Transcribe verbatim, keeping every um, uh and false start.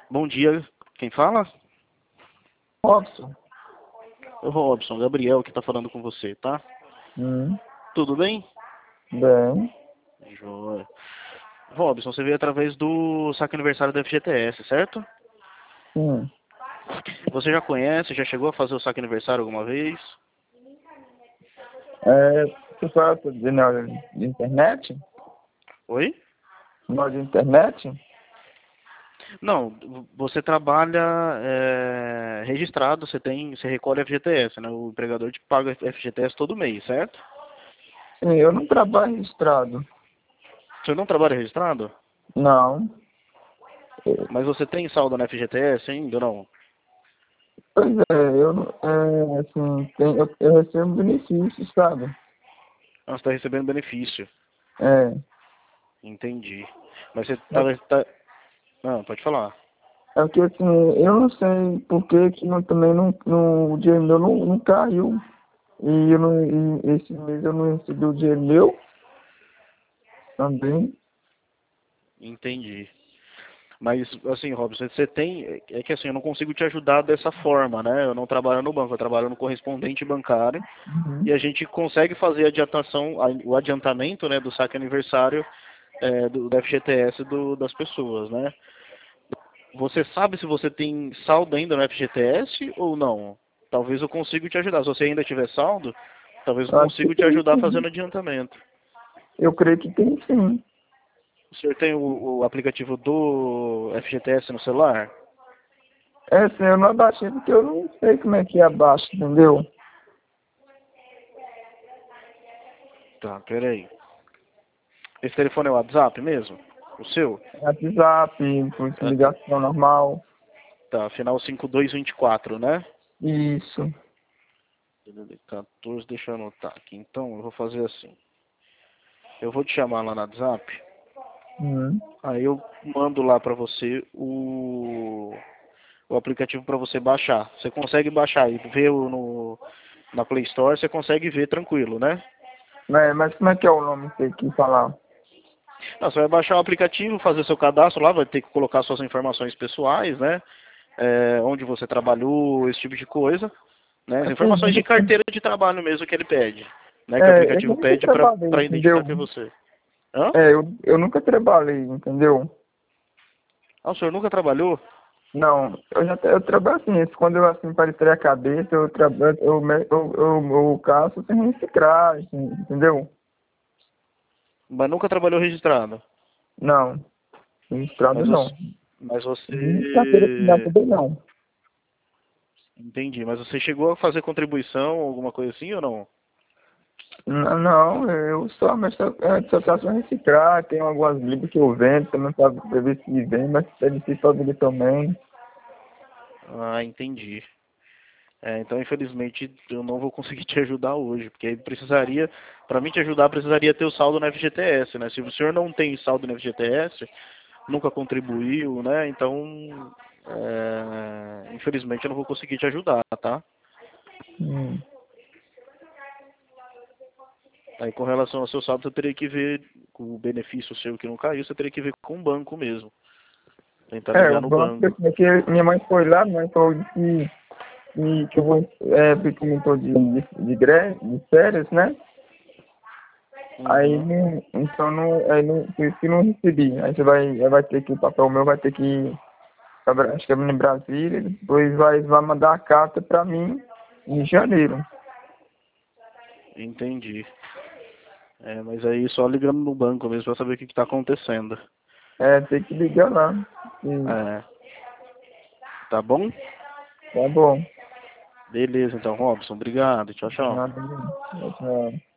Bom dia, quem fala? Robson. Ô Robson, Gabriel que tá falando com você, tá? Hum, Tudo bem? bem. Joia. Robson, você veio através do saque aniversário da F G T S, certo? Sim. Você já conhece, já chegou a fazer o saque aniversário alguma vez? É, você fala de, na, de internet? Oi? Na de internet? Não, você trabalha é, registrado, você tem, você recolhe F G T S, né? O empregador te paga F G T S todo mês, certo? Sim, eu não trabalho registrado. Você não trabalha registrado? Não. Mas você tem saldo na F G T S ainda ou não? Pois é, eu, não- é, assim, tem, eu, eu recebo benefícios, sabe? Ah, você está recebendo benefício. É, Entendi. Mas você tá, é, tá... Ah, pode falar. é que assim, eu não sei por que que não, também não, não, o dinheiro meu não, não caiu. E, eu não, e esse mês eu não recebi o dinheiro meu também. Entendi. Mas, assim, Robson, você tem... É que assim, eu não consigo te ajudar dessa forma, né? Eu não trabalho no banco, eu trabalho no correspondente bancário. Uhum. E a gente consegue fazer a adiantação, a- o adiantamento, né, do saque aniversário é, do, do F G T S do, das pessoas, né? Você sabe se você tem saldo ainda no F G T S ou não? Talvez eu consiga te ajudar. Se você ainda tiver saldo, talvez eu Eu acho que consiga te tem ajudar sim. fazendo adiantamento. Eu creio que tem sim. O senhor tem o, o aplicativo do F G T S no celular? É assim, eu não abaixei porque eu não sei como é que abaixa, entendeu? Tá, peraí. Esse telefone é o WhatsApp mesmo? O seu? WhatsApp, por Ah, tá. ligação normal. Tá, final cinco dois dois quatro, né? Isso. quatorze, deixa eu anotar aqui. Então, eu vou fazer assim. Eu vou te chamar lá no WhatsApp. Hum. Aí eu mando lá pra você o, o aplicativo pra você baixar. Você consegue baixar e ver o no, na Play Store, você consegue ver tranquilo, né? Mas, mas como é que é o nome que tem que falar? Não, você vai baixar o aplicativo, fazer seu cadastro lá, vai ter que colocar suas informações pessoais, né? É, onde você trabalhou, esse tipo de coisa. Né? As Assim, informações de eu- carteira de trabalho mesmo que ele pede. Né? Que o é, eu aplicativo nunca pede para trabalhei, para identificar entendeu? que é você. Hã? É, eu, eu nunca trabalhei, entendeu? Ah, o senhor nunca trabalhou? Não, eu já eu trabalho assim, quando eu assim parecer a cabeça, eu trabalho, eu, eu, eu, eu, eu caço sem reciclagem, entendeu? Mas nunca trabalhou registrado. Não, registrado Mas não. você, mas Nem carteira assinada você... também não. Entendi. Mas você chegou a fazer contribuição, alguma coisa assim ou não? Não, não, eu só, mas só, é, só faço reciclar, tem algumas libras que eu vendo, também para ver se vende, mas é difícil para vender também. Ah, entendi. É, então, infelizmente, eu não vou conseguir te ajudar hoje, porque aí precisaria, para mim te ajudar, precisaria ter o saldo no F G T S, né? Se o senhor não tem saldo no F G T S, nunca contribuiu, né? Então, é, infelizmente, eu não vou conseguir te ajudar, tá? Hum. Aí, com relação ao seu saldo, você teria que ver com o benefício seu que não caiu, você teria que ver com o banco mesmo. Tentar É, ligar o no banco, banco. porque minha mãe foi lá, minha mãe falou que, que, que eu vou, é, porque eu tô de, de, de greve, de férias, né? Aí, Uhum. não, então, não, aí não, por isso que não recebi. Aí você vai, aí vai ter que, o papel meu vai ter que ir, pra Bra- acho que é em Brasília, depois vai, vai mandar a carta pra mim em janeiro. Entendi. É, mas aí só ligando no banco mesmo pra saber o que que tá acontecendo. É, tem que ligar lá. E, É, tá bom? tá bom. Beleza, então, Robson. Obrigado. Tchau, tchau. Nada, não. Tchau.